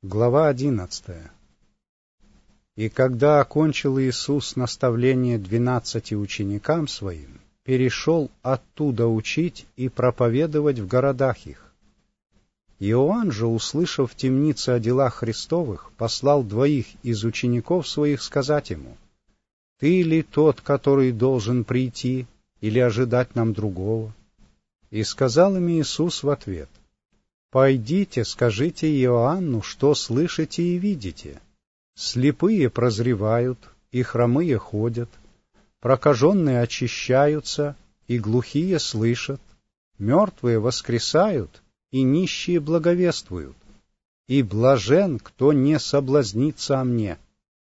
Глава 11. И когда окончил Иисус наставление 12 ученикам Своим, перешел оттуда учить и проповедовать в городах их. Иоанн же, услышав в темнице о делах Христовых, послал 2 из учеников Своих сказать ему: «Ты ли тот, который должен прийти, или ожидать нам другого?» И сказал им Иисус в ответ: «Пойдите, скажите Иоанну, что слышите и видите. Слепые прозревают, и хромые ходят, прокаженные очищаются, и глухие слышат, мертвые воскресают, и нищие благовествуют, и блажен, кто не соблазнится о мне».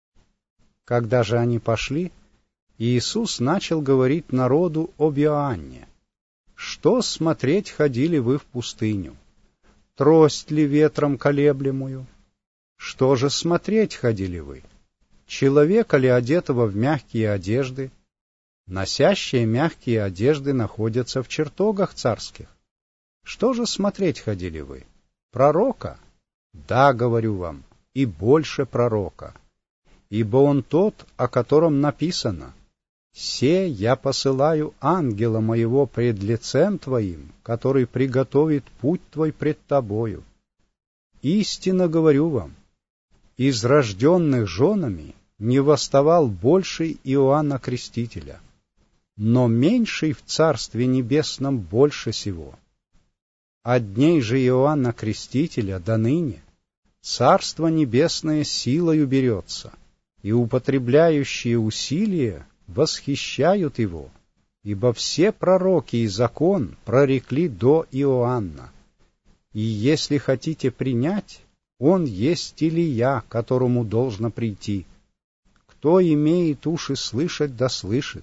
Когда же они пошли, Иисус начал говорить народу об Иоанне. «Что смотреть ходили вы в пустыню? Трость ли ветром колеблемую? Что же смотреть ходили вы? Человека ли, одетого в мягкие одежды? Носящие мягкие одежды находятся в чертогах царских. Что же смотреть ходили вы? Пророка? Да, говорю вам, и больше пророка. Ибо он тот, о котором написано: «Се я посылаю ангела моего пред лицем твоим, который приготовит путь твой пред тобою. Истинно говорю вам, из рожденных женами не восставал больший Иоанна Крестителя, но меньший в Царстве Небесном больше сего. От дней же Иоанна Крестителя до ныне Царство Небесное силою берется, и употребляющие усилия восхищают его, ибо все пророки и закон прорекли до Иоанна. И если хотите принять, он есть Илия, которому должно прийти. Кто имеет уши слышать, да слышит.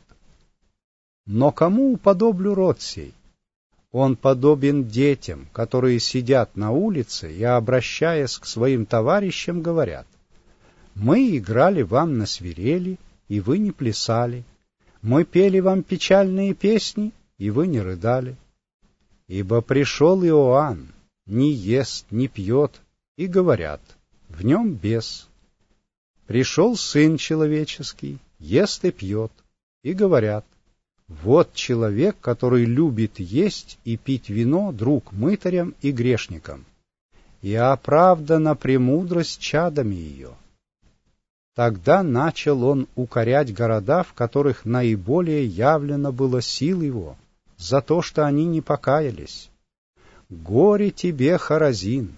Но кому уподоблю род сей? Он подобен детям, которые сидят на улице и, обращаясь к своим товарищам, говорят: «Мы играли вам на свирели, и вы не плясали. Мы пели вам печальные песни, и вы не рыдали. Ибо пришел Иоанн, не ест, не пьет, и говорят: в нем бес. Пришел Сын Человеческий, ест и пьет, и говорят: вот человек, который любит есть и пить вино, друг мытарям и грешникам, и оправдана премудрость чадами ее». Тогда начал он укорять города, в которых наиболее явлено было сил его, за то, что они не покаялись. «Горе тебе, Хоразин!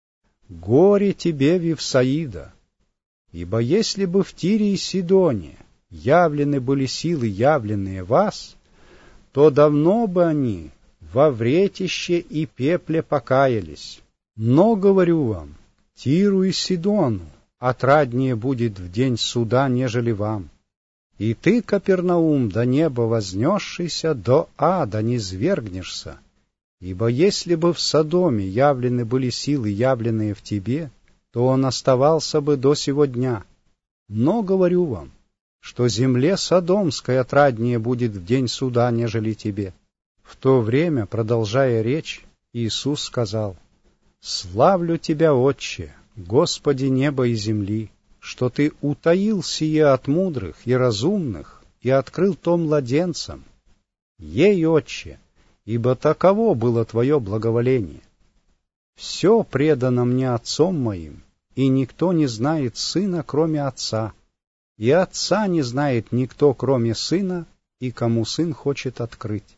Горе тебе, Вифсаида! Ибо если бы в Тире и Сидоне явлены были силы, явленные вас, то давно бы они во вретище и пепле покаялись. Но, говорю вам, Тиру и Сидону отраднее будет в день суда, нежели вам. И ты, Капернаум, до неба вознесшийся, до ада не свергнешься. Ибо если бы в Содоме явлены были силы, явленные в тебе, то он оставался бы до сего дня. Но говорю вам, что земле Содомской отраднее будет в день суда, нежели тебе». В то время, продолжая речь, Иисус сказал: «Славлю тебя, Отче, Господи неба и земли, что Ты утаил сие от мудрых и разумных и открыл то младенцам. Ей, Отче, ибо таково было Твое благоволение. Все предано мне Отцом моим, и никто не знает Сына, кроме Отца, и Отца не знает никто, кроме Сына, и кому Сын хочет открыть.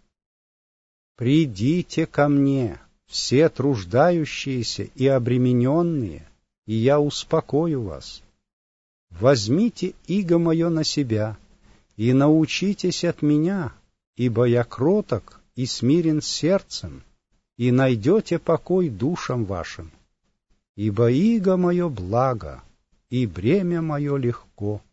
Придите ко мне, все труждающиеся и обремененные, и я успокою вас. Возьмите иго мое на себя, и научитесь от меня, ибо я кроток и смирен сердцем, и найдете покой душам вашим. Ибо иго мое благо, и бремя мое легко».